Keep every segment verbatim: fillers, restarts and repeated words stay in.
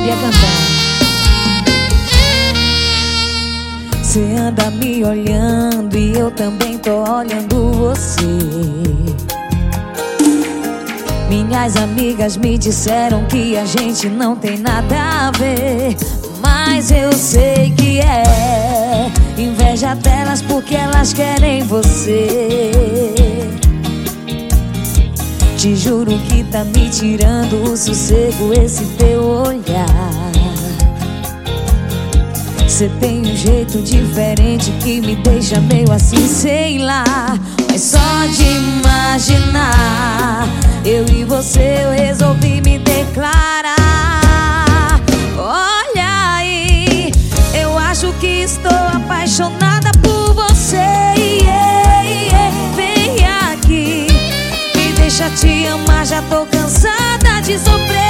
sabia cantar. Cê anda me olhando e eu também tô olhando você. Minhas amigas me disseram que a gente não tem nada a ver, mas eu sei que é inveja delas porque elas querem você. Te juro que tá me tirando o sossego esse teu olhar. Cê tem um jeito diferente que me deixa meio assim, sei lá. Mas só de imaginar eu e você, eu resolvi me declarar. Olha aí, eu acho que estou apaixonada por você. Yeah, yeah. Vem aqui, me deixa te amar, já tô cansada de sofrer.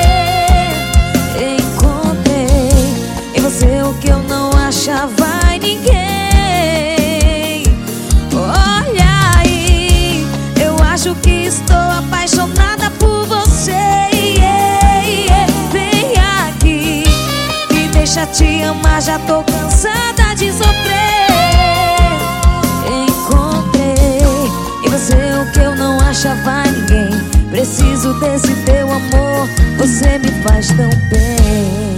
Você o que eu não achava em ninguém. Olha aí, eu acho que estou apaixonada por você. Yeah, yeah. Vem aqui, me deixa te amar, já tô cansada de sofrer. Encontrei em você o que eu não achava em ninguém. Preciso desse teu amor, você me faz tão bem.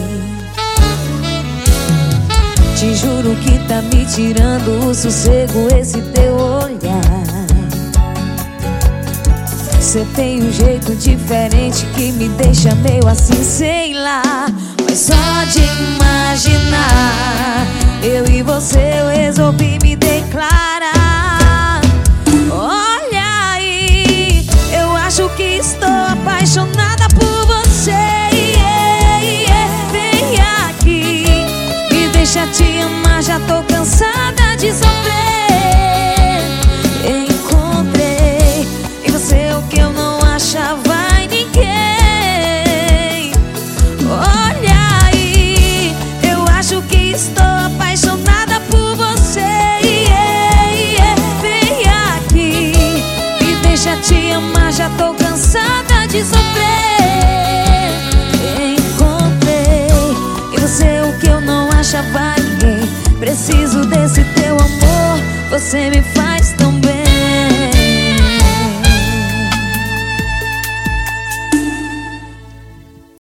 Te juro que tá me tirando o sossego esse teu olhar. Cê tem um jeito diferente que me deixa meio assim, sei lá. Mas só de imaginar eu e você, eu resolvi me declarar. Olha aí, eu acho que estou apaixonada por você. Yeah, yeah. Vem aqui, me deixa te amar, já tô cansada de sofrer. Encontrei em você o que eu não achava em ninguém. Olha aí, eu acho que estou apaixonada por você. Yeah, yeah. Vem aqui, me deixa te amar, já tô cansada de sofrer. Encontrei em você o que eu não achava em ninguém. Preciso desse teu amor, você me faz